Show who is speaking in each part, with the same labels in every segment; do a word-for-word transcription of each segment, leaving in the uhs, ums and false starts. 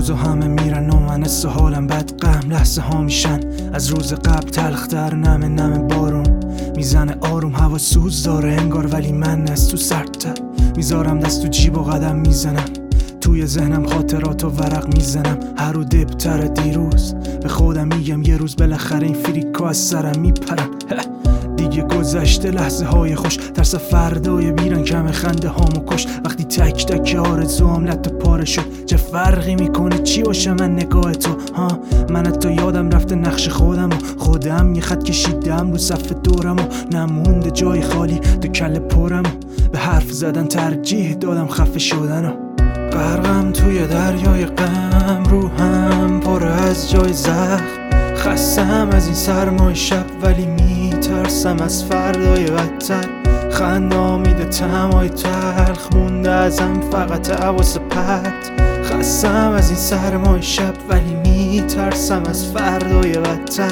Speaker 1: روزا همه میرن و من حس حالم بد، غم لحظه ها میشن از روز قبل تلختر. نمه نمه بارون میزنه آروم، هوا سوز داره انگار ولی من از تو سردتر. میذارم دست تو جیب و قدم میزنم، توی ذهنم خاطرات و ورق میزنم. هر رو دبتر دیروز به خودم میگم یه روز بالاخره این فریکا از سرم میپرن. دیگه گذشته لحظه های خوش، ترس فردای بیرن کم خنده هامو کش. وقتی تک تک آرزوام لط پاره شد، چه فرقی میکنه چی باشه من نگاه تو؟ ها من حتی یادم رفته نقش خودم و خودم یه خط کشیدم رو صف دورم و نمونده جای خالی تو کله پرم و به حرف زدن ترجیح دادم خفه شدن و غرقم توی دریای غم، روحم پر از جای زخم. خستم از این سرمای شب ولی میترسم از فردای بدتر. خندا میده طعمای تلخ، مونده ازم فقط حواس پرت. خستم از این سرمای شب ولی میترسم از فردای بدتر.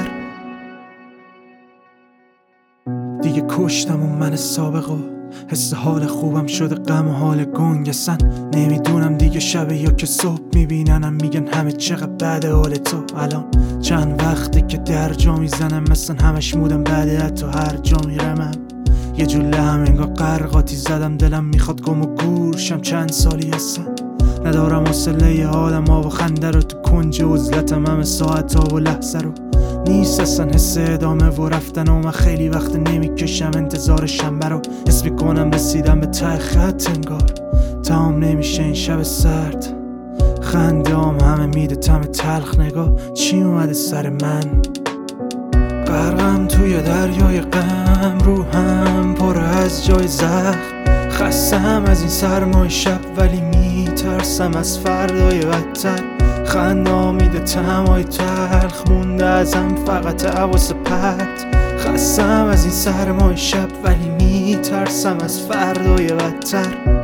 Speaker 1: دیگه کشتم و من سابقو، حس حال خوبم شده غم و حال گنگسن. نمیدونم دیگه شبه یا که صبح میبیننم میگن همه چقدر بعد حال تو. الان چند وقته که در جا میزنم مثلا همش مودم بعده، حتی هر جا میرمم یه جوله هم انگار قرقاتی زدم. دلم میخواد گم و گورشم چند سالی هستم، ندارم حوصله آدم ها و خنده رو تو کنج عزلتم. همه ساعت ها و لحظه رو نیست اصلا حس ادامه و رفتن و من خیلی وقت نمیکشم انتظار شنبه رو. حس میکنم رسیدم به ته خط انگار تمام نمیشه این شب سرد. خندام همه میده طعم تلخ، نگاه چی اومده سر من. غرقم توی دریای غم، روحم پر از جای زخم. خستم از این سرمای شب ولی میترسم از فردای بدتر. خندا میده طعمای تلخ، مونده ازم فقط حواس پرت. خستم از این سرمای شب ولی میترسم از فردای بدتر.